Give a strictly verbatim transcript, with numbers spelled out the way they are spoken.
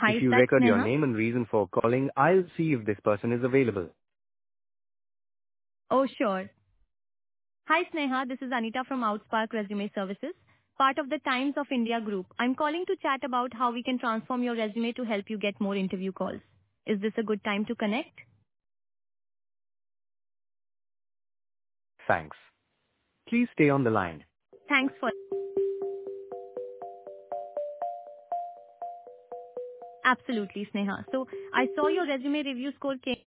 Hi, If is you that record your Sneha? name and reason for calling, I'll see if this person is available. Oh, sure. Hi, Sneha. This is Anita from Outspark Resume Services, part of the Times of India group. I'm calling to chat about how we can transform your resume to help you get more interview calls. Is this a good time to connect? Thanks. Please stay on the line. Thanks for absolutely, Sneha. So I saw your resume review score came